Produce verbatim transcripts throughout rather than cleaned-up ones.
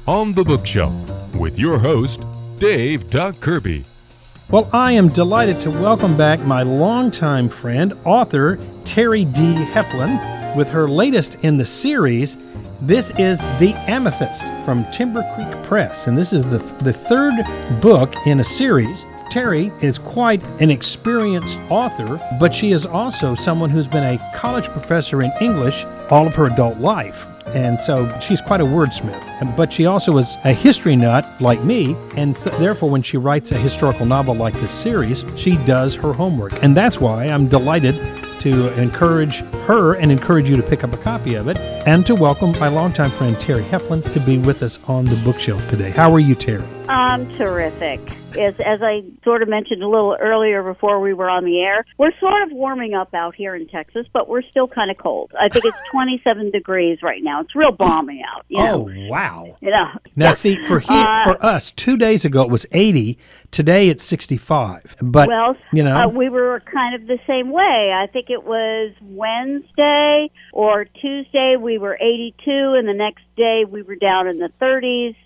on the Bookshelf with your host, Dave Doug Kirby. Well, I am delighted to welcome back my longtime friend, author Terry D. Heflin, with her latest in the series. This is The Amethyst from Timber Creek Press, and this is the, the third book in a series. Terry is quite an experienced author, but she is also someone who's been a college professor in English all of her adult life. And so she's quite a wordsmith. But she also is a history nut like me, and th- therefore when she writes a historical novel like this series, she does her homework. And that's why I'm delighted to encourage her and encourage you to pick up a copy of it, and to welcome my longtime friend Terry Heflin to be with us on the Bookshelf today. How are you, Terry? I'm terrific. As, as I sort of mentioned a little earlier before we were on the air, we're sort of warming up out here in Texas, but we're still kind of cold. I think it's twenty-seven degrees right now. It's real balmy out. You know? Oh, wow. You know? Now, Yeah. see, for he, Uh, for us, two days ago it was eighty. Today it's sixty-five. But, Well, you know, uh, we were kind of the same way. I think it was Wednesday or Tuesday we were eighty-two, and the next day we were down in the thirties,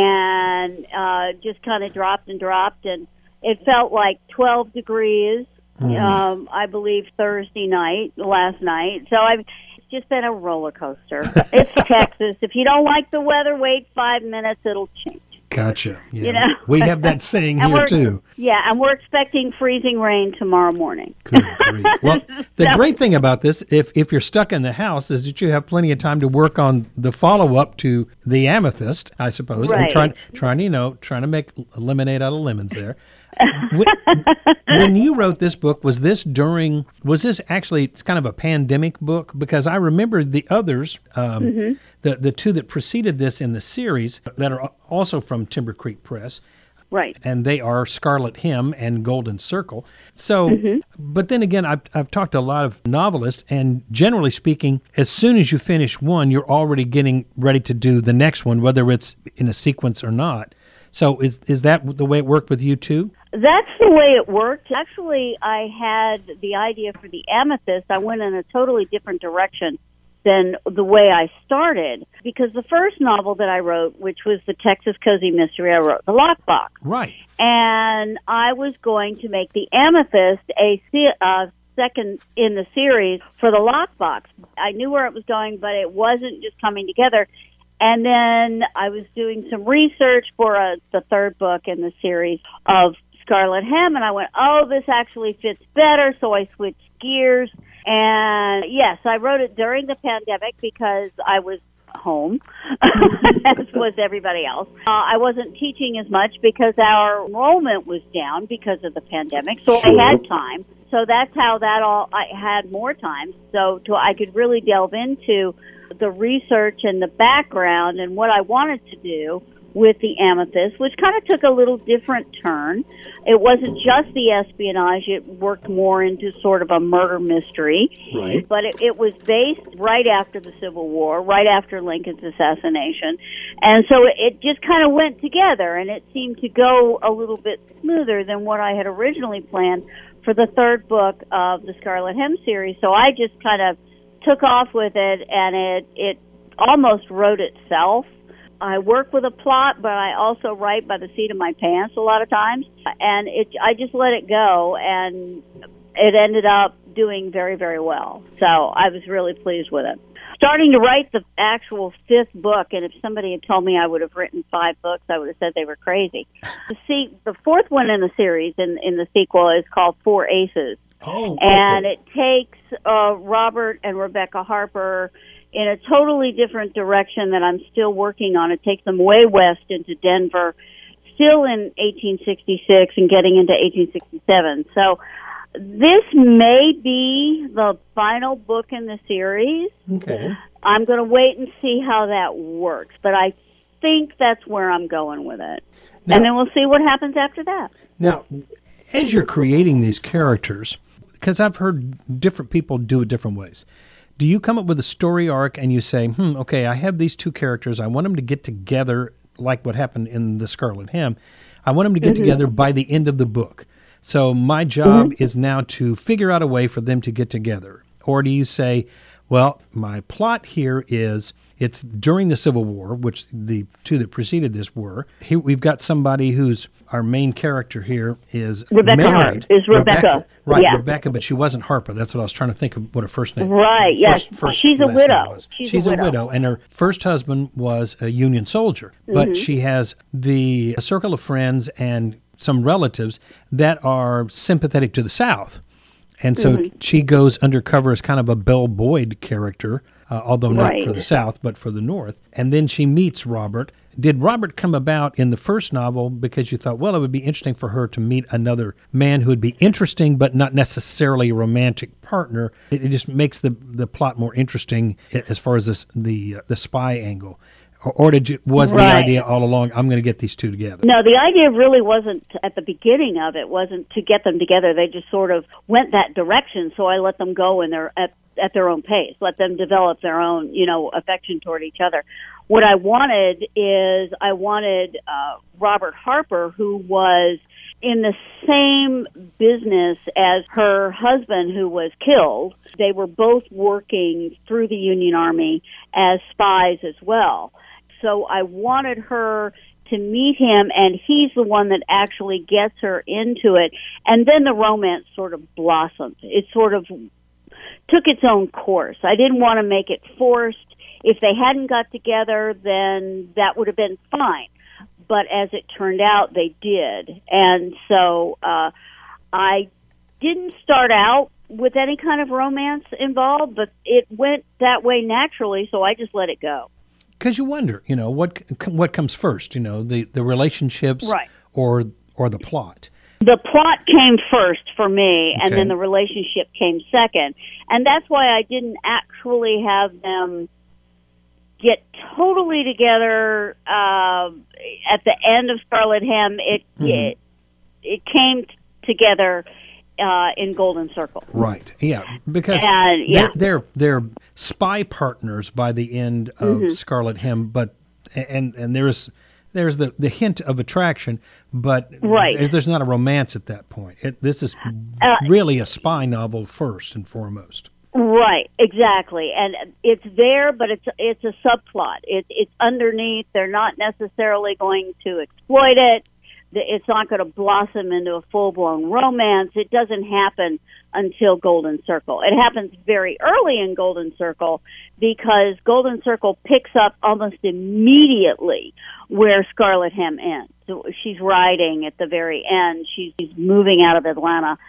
and uh, just kind of dropped and dropped, and it felt like twelve degrees, Mm. um, I believe, Thursday night, last night. So I've it's just been a roller coaster. It's Texas. If you don't like the weather, wait five minutes, it'll change. gotcha. Yeah. You know? We have that saying And here, we're- too. Yeah, and we're expecting freezing rain tomorrow morning. Good grief. Well, the So- great thing about this, if if you're stuck in the house, is that you have plenty of time to work on the follow-up to The Amethyst, I suppose. I'm Right. trying, trying to, you know, trying to make lemonade out of lemons there. when, when you wrote this book, was this during, was this actually, it's kind of a pandemic book? Because I remember the others, um, Mm-hmm. the, the two that preceded this in the series that are also from Timber Creek Press, Right. and they are Scarlet Hymn and Golden Circle. So, Mm-hmm. but then again, I've, I've talked to a lot of novelists, and generally speaking, as soon as you finish one, you're already getting ready to do the next one, whether it's in a sequence or not. So is is that the way it worked with you too? That's the way it worked. Actually, I had the idea for The Amethyst. I went in a totally different direction than the way I started, because the first novel that I wrote, which was the Texas Cozy Mystery, I wrote The Lockbox. Right. And I was going to make The Amethyst a se- uh, second in the series for The Lockbox. I knew where it was going, but it wasn't just coming together. And then I was doing some research for a, the third book in the series of Scarlet Hymn, and I went, oh, this actually fits better, so I switched gears. And yes, I wrote it during the pandemic because I was home, as was everybody else. Uh, I wasn't teaching as much because our enrollment was down because of the pandemic, so Sure. I had time. So that's how that all, I had more time, so to, I could really delve into the research and the background and what I wanted to do with The Amethyst, which kind of took a little different turn. It wasn't just the espionage. It worked more into sort of a murder mystery. Right. But it, it was based right after the Civil War, right after Lincoln's assassination. And so it, it just kind of went together, and it seemed to go a little bit smoother than what I had originally planned for the third book of the Scarlet Hymn series. So I just kind of took off with it, and it it almost wrote itself. I work with a plot, but I also write by the seat of my pants a lot of times, and it I just let it go, and it ended up doing very, very well. So I was really pleased with it. Starting to write the actual fifth book, and if somebody had told me I would have written five books, I would have said they were crazy. See, the fourth one in the series, in, in the sequel, is called Four Aces. Oh, okay. And it takes uh, Robert and Rebecca Harper in a totally different direction that I'm still working on. It takes them way west into Denver, still in eighteen sixty-six and getting into eighteen sixty-seven. So this may be the final book in the series. Okay. I'm going to wait and see how that works, but I think that's where I'm going with it. Now- and then we'll see what happens after that. Now, as you're creating these characters, because I've heard different people do it different ways, do you come up with a story arc and you say, hmm, okay, I have these two characters. I want them to get together like what happened in the Scarlet Hymn. I want them to get Mm-hmm. together by the end of the book. So my job Mm-hmm. is now to figure out a way for them to get together. Or do you say, Well, my plot here is it's during the Civil War, which the two that preceded this were. Here we've got somebody who's our main character here is Rebecca married. Hart, is Rebecca. Right, yeah. Rebecca, but she wasn't Harper. That's what I was trying to think of what her first name. Right, yes. First, first She's a last widow. name was. She's, She's a, a widow. widow, and her first husband was a Union soldier. But Mm-hmm. she has the a circle of friends and some relatives that are sympathetic to the South. And so Mm-hmm. she goes undercover as kind of a Belle Boyd character, uh, although not Right. for the South, but for the North. And then she meets Robert. Did Robert come about in the first novel because you thought, well, it would be interesting for her to meet another man who would be interesting, but not necessarily a romantic partner? It, it just makes the the plot more interesting as far as this, the uh, the spy angle. Or, or did you, was the Right. idea all along, I'm going to get these two together? No, the idea really wasn't, at the beginning of it, wasn't to get them together. They just sort of went that direction, so I let them go in their at, at their own pace, let them develop their own, you know, affection toward each other. What I wanted is I wanted uh, Robert Harper, who was in the same business as her husband who was killed. They were both working through the Union Army as spies as well. So I wanted her to meet him, and he's the one that actually gets her into it. And then the romance sort of blossomed. It sort of took its own course. I didn't want to make it forced. If they hadn't got together, then that would have been fine. But as it turned out, they did. And so uh, I didn't start out with any kind of romance involved, but it went that way naturally, so I just let it go. Because you wonder, you know, what what comes first, you know, the, the relationships Right. or or the plot. The plot came first for me, and Okay. then the relationship came second. And that's why I didn't actually have them get totally together uh, at the end of Scarlet Hem. It Mm-hmm. it, it came t- together uh, in Golden Circle. Right. Yeah. Because And, yeah. they're, they're they're spy partners by the end of Mm-hmm. Scarlet Hem, but and and there's there's the, the hint of attraction, but Right. there's, there's not a romance at that point. It, this is Uh, really a spy novel first and foremost. Right, exactly, and it's there, but it's it's a subplot. It, it's underneath. They're not necessarily going to exploit it. It's not going to blossom into a full-blown romance. It doesn't happen until Golden Circle. It happens very early in Golden Circle because Golden Circle picks up almost immediately where Scarlet Hem ends. So she's riding at the very end. She's moving out of Atlanta,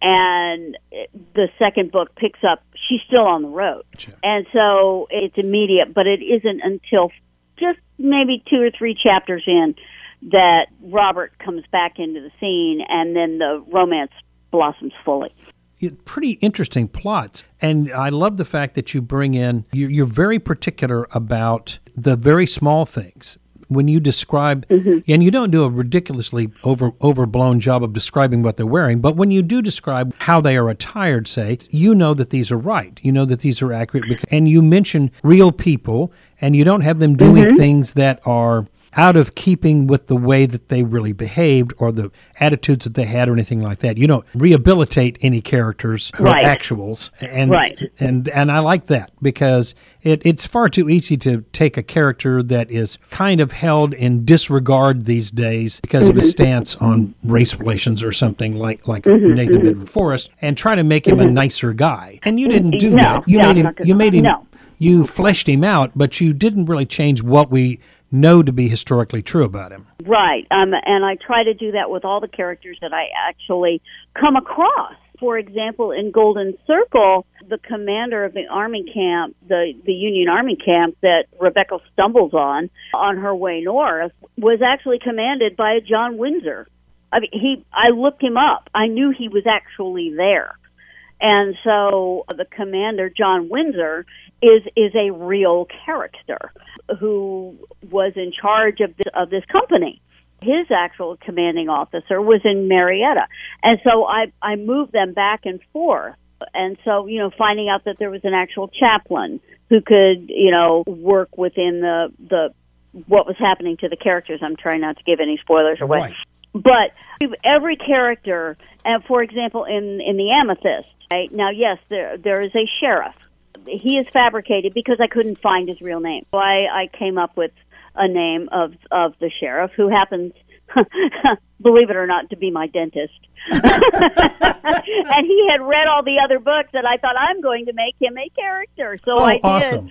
and the second book picks up. She's still on the road. Gotcha. And so it's immediate, but it isn't until just maybe two or three chapters in that Robert comes back into the scene, and then the romance blossoms fully. It, pretty interesting plots, and I love the fact that you bring in, you're, you're very particular about the very small things. When you describe, Mm-hmm. and you don't do a ridiculously over overblown job of describing what they're wearing, but when you do describe how they are attired, say, you know that these are right. You know that these are accurate, because, and you mention real people, and you don't have them doing Mm-hmm. things that are out of keeping with the way that they really behaved or the attitudes that they had or anything like that. You don't rehabilitate any characters who Right. are actuals. And, Right. and and I like that because it, it's far too easy to take a character that is kind of held in disregard these days because of his stance on race relations or something like, like Nathan Bedford Forrest and try to make him a nicer guy. And you didn't do No, that. You no, made I'm him not gonna- you made him no. you fleshed him out, but you didn't really change what we know to be historically true about him. Right, um, and I try to do that with all the characters that I actually come across. For example, in Golden Circle, the commander of the army camp, the, the Union Army camp that Rebecca stumbles on on her way north, was actually commanded by a John Windsor. I mean, he. I looked him up. I knew he was actually there. And so the commander, John Windsor, is is a real character who was in charge of this, of this company. His actual commanding officer was in Marietta. And so I, I moved them back and forth. And so, you know, finding out that there was an actual chaplain who could, you know, work within the, the what was happening to the characters. I'm trying not to give any spoilers away. Right. But every character, and for example, in, in the Amethyst, right? Now, yes, there there is a sheriff he is fabricated because I couldn't find his real name. So I, I came up with a name of, of the sheriff, who happens, believe it or not, to be my dentist. And he had read all the other books, and I thought, I'm going to make him a character. So oh, I did. Awesome.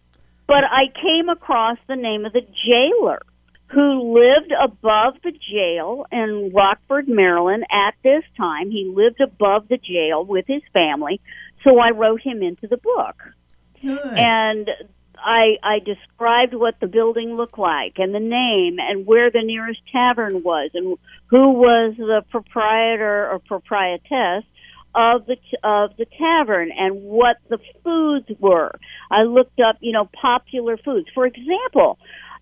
But I came across the name of the jailer who lived above the jail in Rockford, Maryland at this time. He lived above the jail with his family, so I wrote him into the book. Nice. And I, I described what the building looked like and the name and where the nearest tavern was and who was the proprietor or proprietress of the of the tavern and what the foods were. I looked up, you know, popular foods. For example,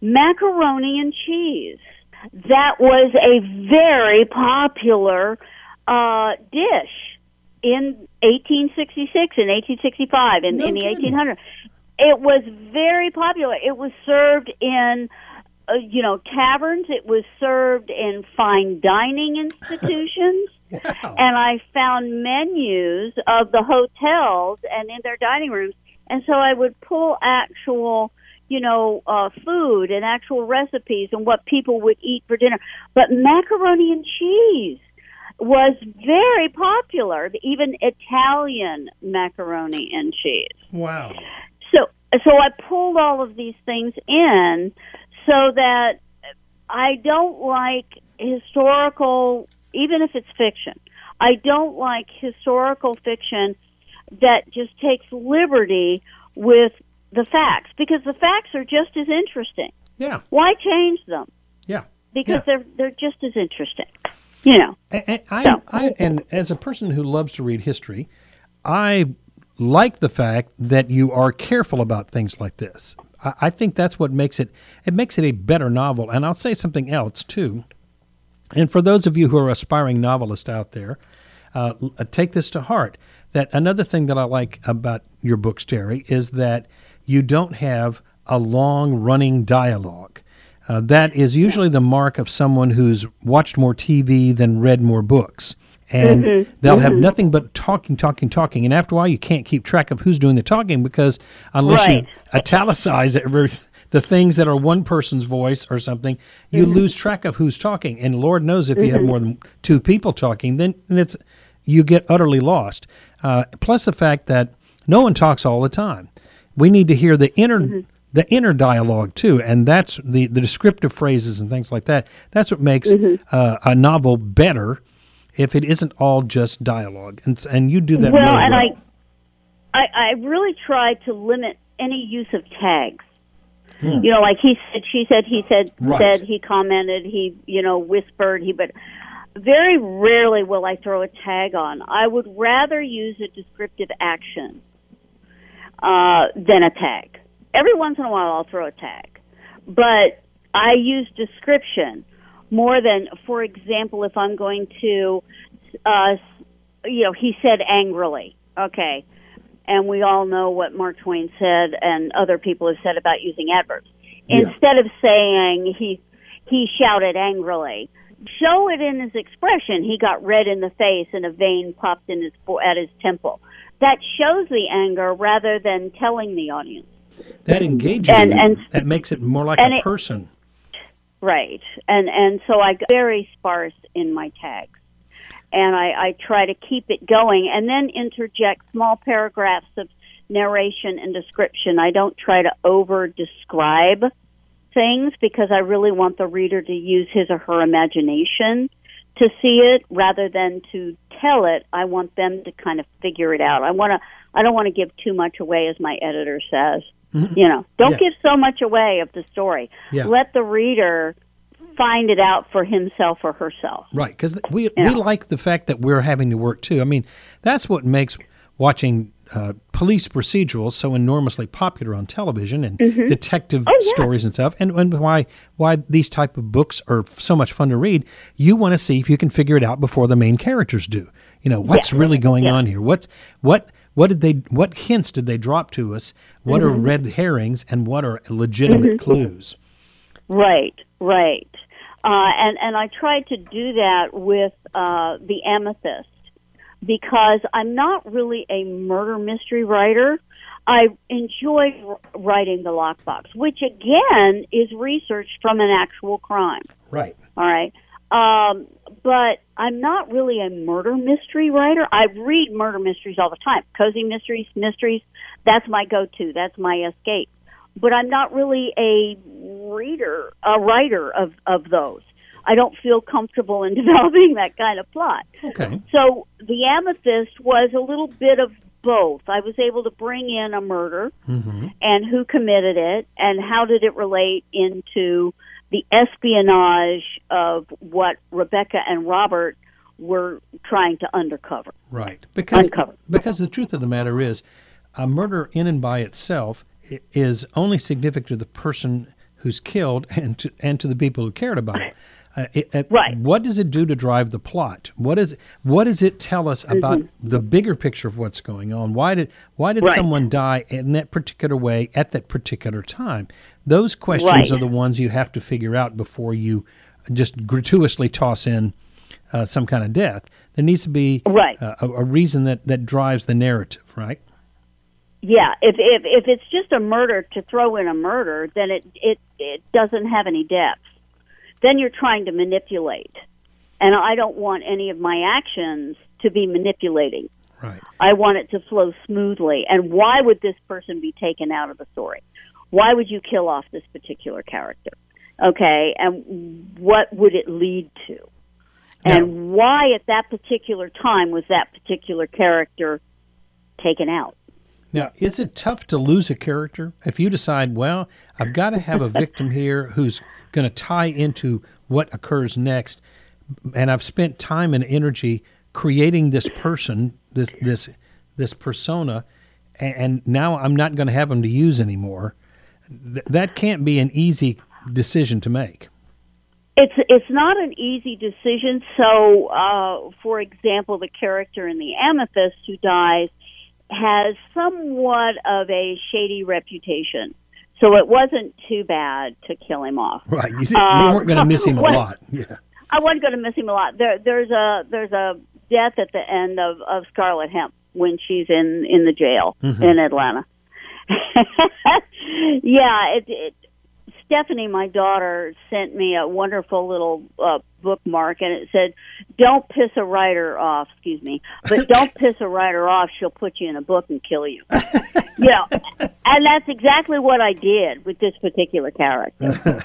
macaroni and cheese. That was a very popular uh, dish in eighteen sixty-six and eighteen sixty-five and No in the kidding. eighteen hundreds. It was very popular. It was served in, uh, you know, taverns. It was served in fine dining institutions. Wow. And I found menus of the hotels and in their dining rooms. And so I would pull actual, you know, uh, food and actual recipes and what people would eat for dinner. But macaroni and cheese was very popular, even Italian macaroni and cheese. Wow. So, so I pulled all of these things in so that I don't like historical, even if it's fiction, I don't like historical fiction that just takes liberty with the facts, because the facts are just as interesting. Yeah. Why change them? Yeah. Because Yeah. they're they're just as interesting. You know. And, and I, So- I, and as a person who loves to read history, I like the fact that you are careful about things like this. I, I think that's what makes it, it makes it a better novel. And I'll say something else, too. And for those of you who are aspiring novelists out there, uh, l- uh, take this to heart. That another thing that I like about your books, Terry, is that you don't have a long-running dialogue. Uh, that is usually the mark of someone who's watched more T V than read more books. And Mm-hmm. they'll have nothing but talking, talking, talking. And after a while, you can't keep track of who's doing the talking, because unless Right. you italicize every, the things that are one person's voice or something, you Mm-hmm. lose track of who's talking. And Lord knows if you have more than two people talking, then it's you get utterly lost. Uh, plus the fact that no one talks all the time. We need to hear the inner Mm-hmm. the inner dialogue too, and that's the, the descriptive phrases and things like that. That's what makes Mm-hmm. uh, a novel better, if it isn't all just dialogue. And s- and you do that Well, really and well. I, I, I really try to limit any use of tags. Hmm. You know, like he said, she said, he said, Right. said, he commented, he, you know, whispered, he, but very rarely will I throw a tag on. I would rather use a descriptive action uh, than a tag. Every once in a while I'll throw a tag, but I use description more than, for example, if I'm going to, uh, you know, he said angrily, okay, and we all know what Mark Twain said and other people have said about using adverbs. Yeah. Instead of saying he he shouted angrily, show it in his expression. He got red in the face and a vein popped in his fo- at his temple. That shows the anger rather than telling the audience. that engages and- you. and- that makes it more like and a it- person. Right. And and so I got very sparse in my tags. And I, I try to keep it going and then interject small paragraphs of narration and description. I don't try to over describe things because I really want the reader to use his or her imagination to see it rather than to tell it. I want them to kind of figure it out. I want to I don't want to give too much away, as my editor says. You know, don't Yes. give so much away of the story. Yeah. Let the reader find it out for himself or herself. Right, because we we Yeah. like the fact that we're having to work too. I mean, that's what makes watching uh, police procedurals so enormously popular on television and detective Oh, yeah. stories and stuff, and, and why why these type of books are so much fun to read. You want to see if you can figure it out before the main characters do. You know, what's Yeah. really going Yeah. on here? What's what what did they what hints did they drop to us? What Mm-hmm. are red herrings and what are legitimate clues? Right, right. Uh, and, and I tried to do that with uh, The Amethyst because I'm not really a murder mystery writer. I enjoy writing the lockbox, which again is research from an actual crime. Right. All right. Um, but I'm not really a murder mystery writer. I read murder mysteries all the time. Cozy mysteries, mysteries, that's my go-to. That's my escape. But I'm not really a reader, a writer of, of those. I don't feel comfortable in developing that kind of plot. Okay. So The Amethyst was a little bit of both. I was able to bring in a murder Mm-hmm. and who committed it and how did it relate into the espionage of what Rebecca and Robert were trying to undercover. Right. Because, Uncover. because the truth of the matter is, a murder in and by itself i- is only significant to the person who's killed and to, and to the people who cared about it. Uh, it, it Right. What does it do to drive the plot? What is what does it tell us about the bigger picture of what's going on? Why did why did Right. someone die in that particular way at that particular time? Those questions Right. are the ones you have to figure out before you just gratuitously toss in uh, some kind of death. There needs to be Right. uh, a, a reason that, that drives the narrative, right? Yeah, if, if if it's just a murder to throw in a murder, then it, it, it doesn't have any depth. Then you're trying to manipulate. And I don't want any of my actions to be manipulating. Right. I want it to flow smoothly. And why would this person be taken out of the story? Why would you kill off this particular character? Okay, and what would it lead to? And why at that particular time was that particular character taken out? Now, is it tough to lose a character if you decide, well, I've got to have a victim here who's going to tie into what occurs next, and I've spent time and energy creating this person, this this this persona, and, and now I'm not going to have them to use anymore. Th- that can't be an easy decision to make. It's it's not an easy decision. So, uh, for example, the character in The Amethyst who dies has somewhat of a shady reputation. So it wasn't too bad to kill him off. Right. You, didn't, Um, you weren't going to miss him a what- lot. Yeah. I wasn't going to miss him a lot. There, there's a there's a death at the end of, of Scarlet Hemp when she's in, in the jail Mhm. in Atlanta. yeah, it, it, Stephanie, my daughter, sent me a wonderful little uh, bookmark, and it said, "Don't piss a writer off." Excuse me, but don't piss a writer off. She'll put you in a book and kill you. You know, and that's exactly what I did with this particular character.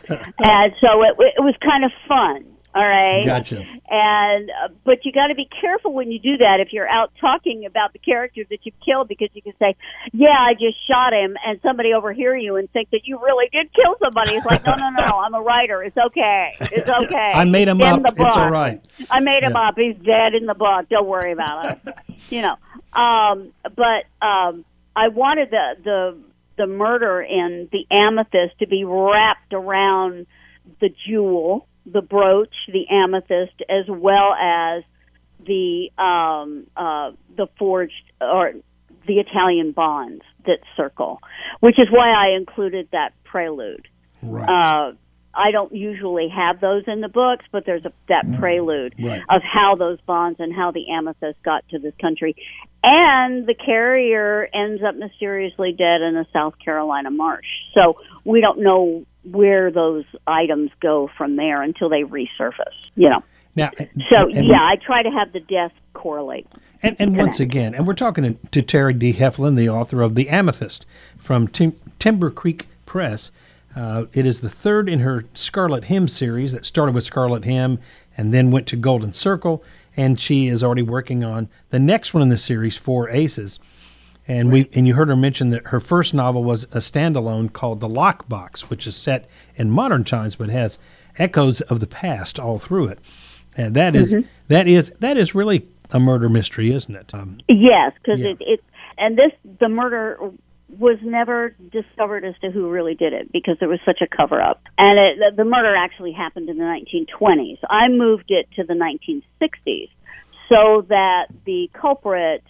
And so it, it was kind of fun. All right. Gotcha. And uh, but you got to be careful when you do that. If you're out talking about the characters that you've killed, because you can say, "Yeah, I just shot him," and somebody overhear you and think that you really did kill somebody. It's like, no, no, no. I'm a writer. It's okay. It's okay. I made him He's in up. the It's all book. right. I made him Yeah. up. He's dead in the book. Don't worry about it. You know. Um, but um, I wanted the the the murder in The Amethyst to be wrapped around the jewel, the brooch, the amethyst, as well as the um, uh, the forged or the Italian bonds that circle, which is why I included that prelude. Right. Uh, I don't usually have those in the books, but there's a, that prelude Right. of how those bonds and how the amethyst got to this country. And the carrier ends up mysteriously dead in a South Carolina marsh. So we don't know where those items go from there until they resurface, you know. Now, So, and- yeah, I try to have the death correlate. And, and once again, and we're talking to, to Terry D. Heflin, the author of The Amethyst from Tim, Timber Creek Press. Uh, it is the third in her Scarlet Hymn series that started with Scarlet Hymn and then went to Golden Circle, and she is already working on the next one in the series, Four Aces. And we and you heard her mention that her first novel was a standalone called The Lockbox, which is set in modern times but has echoes of the past all through it. And that is Mm-hmm. that is that is really a murder mystery, isn't it? Um, Yes, because Yeah. it, it, and this, the murder was never discovered as to who really did it because there was such a cover-up. And it, the, the murder actually happened in the nineteen twenties. I moved it to the nineteen sixties so that the culprit,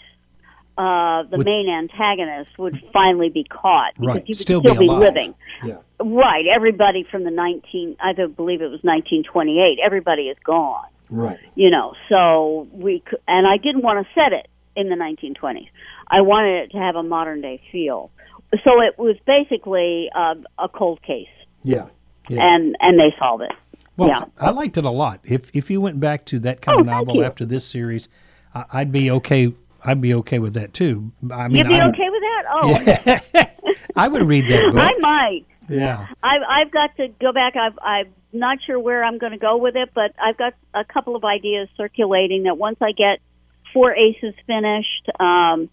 uh, the Would- main antagonist, would finally be caught because Right, he would still still, be be, alive. living. Yeah. Right, everybody from the nineteen, I don't believe it was nineteen twenty-eight, everybody is gone. Right. You know, so we could, and I didn't want to set it in the nineteen twenties. I wanted it to have a modern day feel. So it was basically uh, a cold case. Yeah. yeah. And and they solved it. Well, yeah. I liked it a lot. If if you went back to that kind oh, of novel you. after this series, I, I'd be okay. I'd be okay with that too. I mean, You'd be I'm, okay with that? Oh, yeah. I would read that book. I might. Yeah. I've I've got to go back. I've I'm not sure where I'm going to go with it, but I've got a couple of ideas circulating that once I get Four Aces finished, um,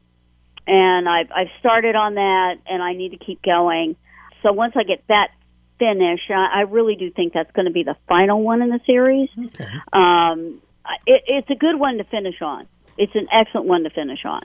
and I've I've started on that, and I need to keep going. So once I get that finished, I, I really do think that's going to be the final one in the series. Okay. Um, it, it's a good one to finish on. It's an excellent one to finish on,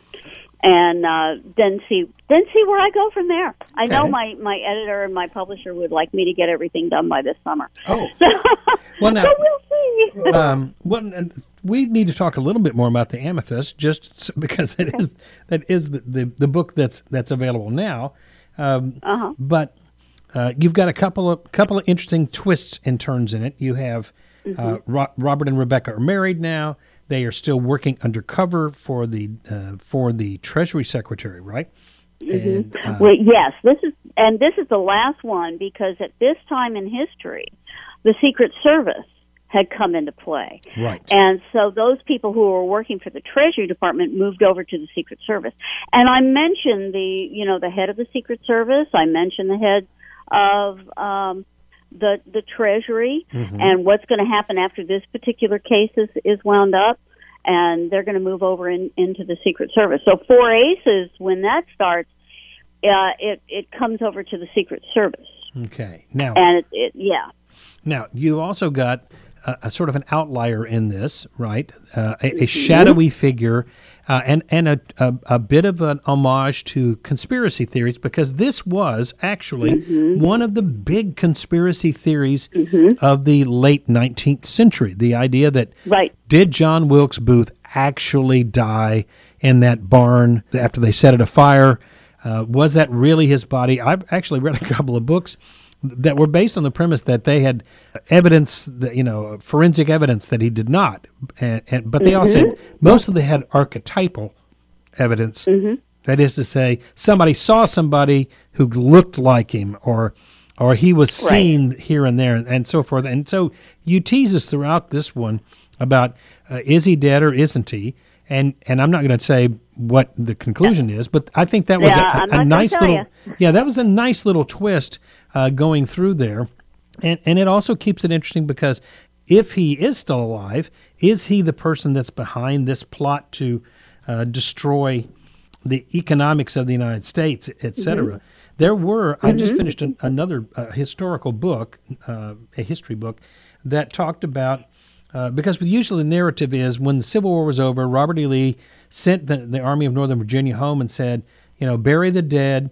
and uh, then see then see where I go from there. I Okay. know my, my editor and my publisher would like me to get everything done by this summer. Oh. So, Well, now, so we'll see. um, well, and we need to talk a little bit more about the Amethyst, just s- because that is that is the, the, the book that's that's available now. Um, Uh-huh. But uh, you've got a couple of couple of interesting twists and turns in it. You have uh, Ro- Robert and Rebecca are married now. They are still working undercover for the uh, for the Treasury Secretary, right? And, uh, Well, yes, this is and this is the last one because at this time in history, the Secret Service had come into play. Right. And so those people who were working for the Treasury Department moved over to the Secret Service. And I mentioned the, you know, the head of the Secret Service. I mentioned the head of um, the the Treasury Mhm. and what's going to happen after this particular case is, is wound up. And they're going to move over in, into the Secret Service. So Four Aces, when that starts, uh, it it comes over to the Secret Service. Okay. Now, And it, it yeah. Now, you also got a, a sort of an outlier in this, right? Uh, a, a shadowy figure uh, and, and a, a, a bit of an homage to conspiracy theories, because this was actually one of the big conspiracy theories of the late nineteenth century. The idea that Right. did John Wilkes Booth actually die in that barn after they set it afire? Uh, was that really his body? I've actually read a couple of books that were based on the premise that they had evidence, that, you know, forensic evidence that he did not. And, and but they all said most of them had archetypal evidence. That is to say, somebody saw somebody who looked like him, or or he was seen here and there, and so forth. And so you tease us throughout this one about uh, is he dead or isn't he? And and I'm not going to say what the conclusion is, but I think that was Yeah, a, I'm a, not a gonna nice tell little ya. yeah, that was a nice little twist uh, going through there, and and it also keeps it interesting because if he is still alive, is he the person that's behind this plot to uh, destroy the economics of the United States, et cetera? There were I just finished an, another uh, historical book, uh, a history book, that talked about. Uh, because usually the narrative is when the Civil War was over, Robert E. Lee sent the, the Army of Northern Virginia home and said, you know, bury the dead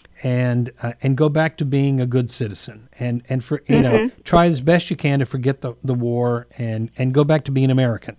and uh, and go back to being a good citizen and and for you know try as best you can to forget the, the war and, and go back to being American.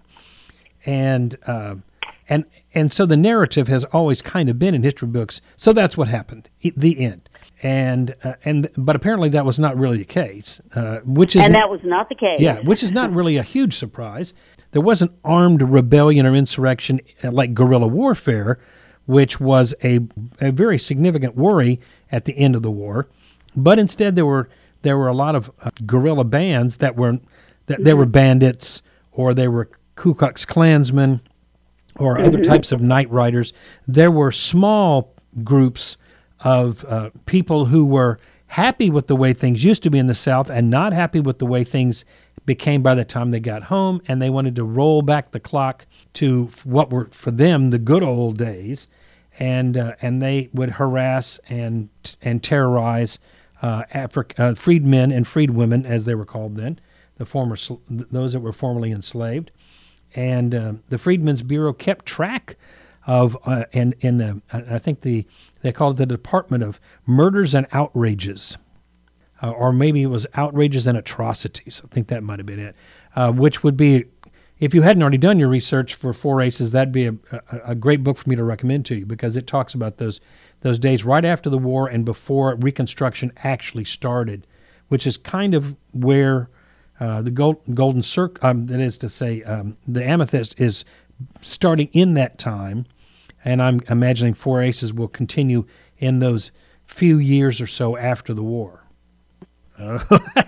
And uh, and and so the narrative has always kind of been in history books. So that's what happened. It, the end. And uh, and but apparently that was not really the case, uh, which is And that was not the case. yeah, which is not really a huge surprise. There wasn't armed rebellion or insurrection uh, like guerrilla warfare, which was a a very significant worry at the end of the war. But instead, there were there were a lot of uh, guerrilla bands that were that they were bandits, or they were Ku Klux Klansmen, or other types of night riders. There were small groups of uh, people who were happy with the way things used to be in the South and not happy with the way things became by the time they got home, and they wanted to roll back the clock to what were for them the good old days, and uh, and they would harass and and terrorize uh, Afri- uh, freedmen and freedwomen, as they were called then, the former sl- those that were formerly enslaved, and uh, the Freedmen's Bureau kept track of uh, and in uh, I think the they called it the Department of Murders and Outrages, uh, or maybe it was Outrages and Atrocities. I think that might have been it. Uh, which would be, if you hadn't already done your research for Four Aces, that'd be a, a, a great book for me to recommend to you, because it talks about those those days right after the war and before Reconstruction actually started, which is kind of where uh, the gold, golden circle, um, that is to say, um, the Amethyst is starting in that time, and I'm imagining Four Aces will continue in those few years or so after the war. Uh,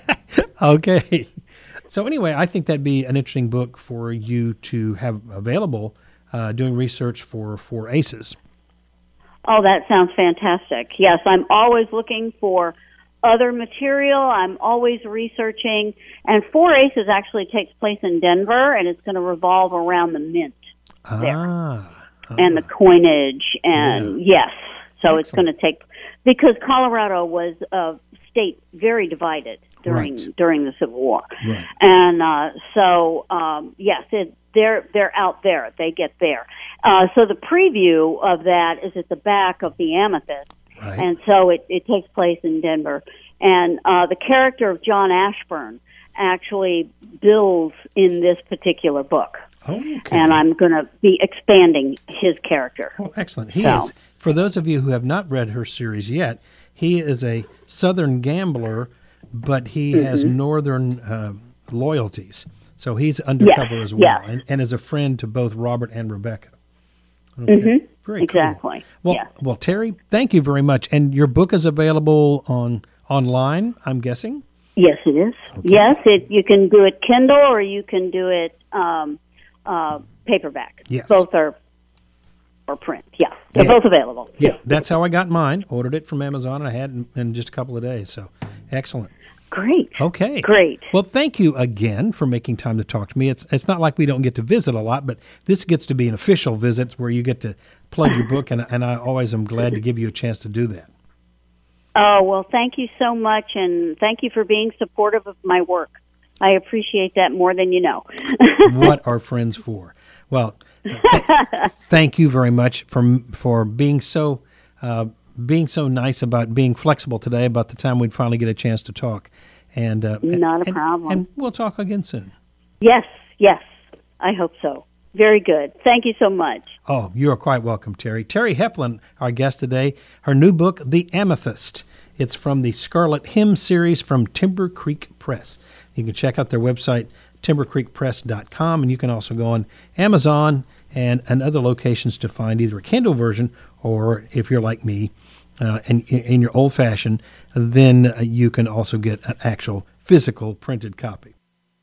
okay. So anyway, I think that'd be an interesting book for you to have available uh, doing research for Four Aces. Oh, that sounds fantastic. Yes, I'm always looking for other material. I'm always researching. And Four Aces actually takes place in Denver, and it's going to revolve around the mint there. Ah. ah. And the coinage. And Yeah. yes, so Excellent. it's going to take, because Colorado was a state very divided during Right. during the Civil War. Right. And uh, so, um, yes, it, they're they're out there. They get there. Uh, so the preview of that is at the back of the Amethyst. Right. And so it, it takes place in Denver. And uh, the character of John Ashburn actually builds in this particular book. Okay. And I'm going to be expanding his character. Oh, excellent. He So- is, for those of you who have not read her series yet, he is a Southern gambler, but he Mm-hmm. has Northern uh, loyalties. So he's undercover Yes, as well, yes. and, and is a friend to both Robert and Rebecca. Okay. Mhm. Very cool. Exactly. Well, Yes. well, Terry, thank you very much. And your book is available on online, I'm guessing? Yes, it is. Yes, it, you can do it Kindle or you can do it um, uh, paperback. Yes. Both are or print. Yeah, they're Yeah. both available. Yeah, that's how I got mine. Ordered it from Amazon, and I had it in, in just a couple of days. So, excellent. Great. Okay. Great. Well, thank you again for making time to talk to me. It's it's not like we don't get to visit a lot, but this gets to be an official visit where you get to plug your book, and and I always am glad to give you a chance to do that. Oh, well, thank you so much, and thank you for being supportive of my work. I appreciate that more than you know. What are friends for? Well, th- thank you very much for for being so uh, being so nice about being flexible today about the time we'd finally get a chance to talk. And uh, Not a and- problem. And we'll talk again soon. Yes, yes, I hope so. Very good. Thank you so much. Oh, you are quite welcome, Terry. Terry Heflin, our guest today. Her new book, The Amethyst. It's from the Scarlet Hymn series from Timber Creek Press. You can check out their website, timber creek press dot com, and you can also go on Amazon and, and other locations to find either a Kindle version or, if you're like me, uh, and in your old-fashioned, then you can also get an actual physical printed copy.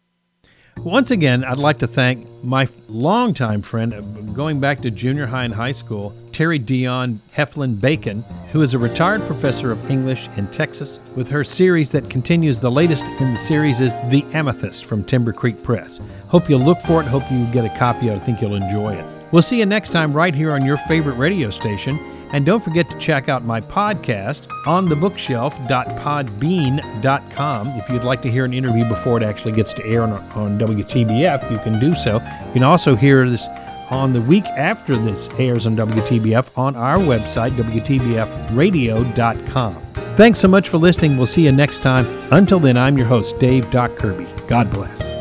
Once again, I'd like to thank my longtime friend, uh, going back to junior high and high school, Terry Dion Heflin Bacon, who is a retired professor of English in Texas, with her series that continues. The latest in the series is The Amethyst from Timber Creek Press. Hope you'll look for it. Hope you get a copy of it. I think you'll enjoy it. We'll see you next time right here on your favorite radio station. And don't forget to check out my podcast, on the bookshelf dot podbean dot com. If you'd like to hear an interview before it actually gets to air on, on W T B F, you can do so. You can also hear this on the week after this airs on W T B F on our website, W T B F radio dot com. Thanks so much for listening. We'll see you next time. Until then, I'm your host, Dave Doc Kirby. God bless.